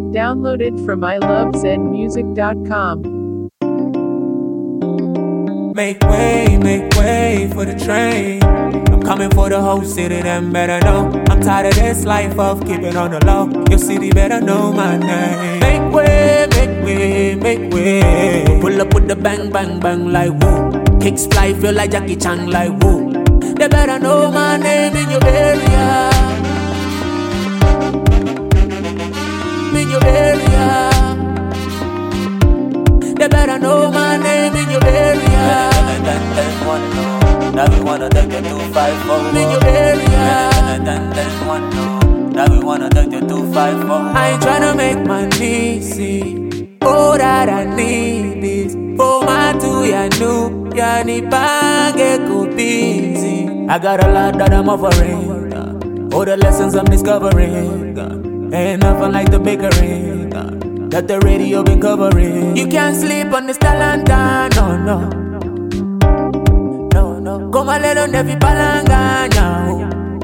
Downloaded from ilovezmusic.com. Make way for the train. I'm coming for the whole city, them better know. I'm tired of this life of keeping on the low. Your city better know my name. Make way. Pull up with the bang, bang, bang like woo. Kicks fly, feel like Jackie Chan like woo. They better know my name in your area. In your area. They better know my name in your area. Now we wanna take you 254. In your area. Now we wanna take you 254. I ain't tryna make money, see. All that I need is for my two ya new. Ya ni pange go busy. I got a lot that I'm offering. All the lessons I'm discovering. Ain't nothing like the bakery that the radio been covering. You can't sleep on this talent, no. Come a little nevi palanganya.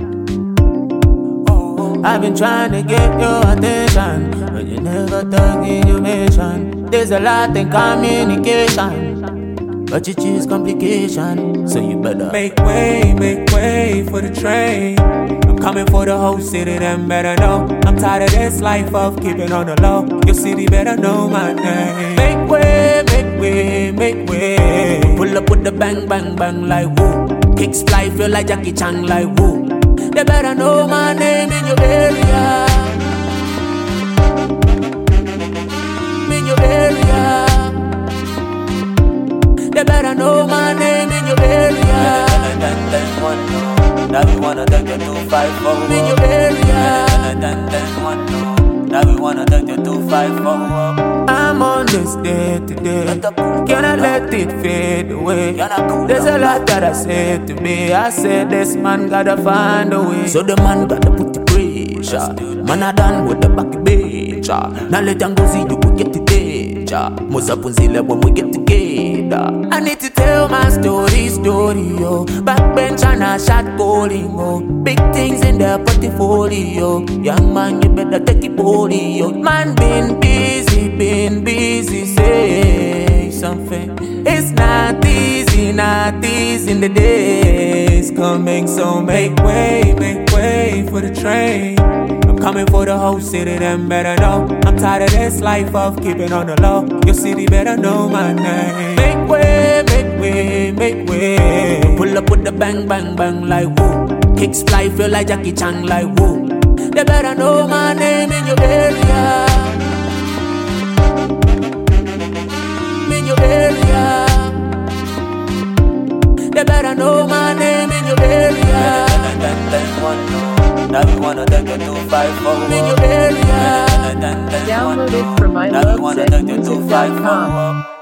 I've been trying to get your attention, but you never talk in your mission. There's a lot in communication, but you choose complication. So you better make way for the train. I'm coming for the whole city, them better know. I'm tired of this life of keeping on the low. Your city better know my name. Make way. Pull up with the bang, bang, bang like woo. Kicks fly, feel like Jackie Chan like woo. They better know my name in your area. In your area. They better know my name in your area. Now we wanna take you 254. In your area. Now we wanna take you 254. I'm on this day today. Can I let it fade away? There's a lot that I said to me. I said this man gotta find a way. So the man gotta put the pressure. Man I done with the back bitch. Now let them go see you will get the danger. Musapunzile when we get together. I need to tell my story, yo. Backbench and I shot bowling, oh. Big things in the portfolio. Young man, you better take it polio. Man been busy, say something. It's not easy in the days coming. So make way for the train. I'm coming for the whole city, them better know. I'm tired of this life of keeping on the low. Your city better know my name. Make way. Pull up with the bang, bang, bang like woo. Kicks fly, feel like Jackie Chan like woo. They better know my name in your area. In your area. They better know my name in your area. Now we wanna take you 254. In your area. Downloaded from ilovezmusic.com.